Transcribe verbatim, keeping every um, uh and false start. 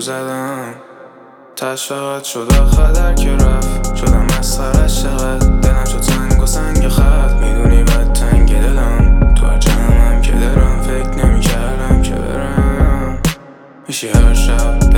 زدم تش فقط شد آخر در که رفت شدم مسخرش چقدر دلم شد سنگ و سنگ خط میدونی بد تنگ دلم تو هر جمعم که دارم فکر نمی کردم که برم میشی هر شب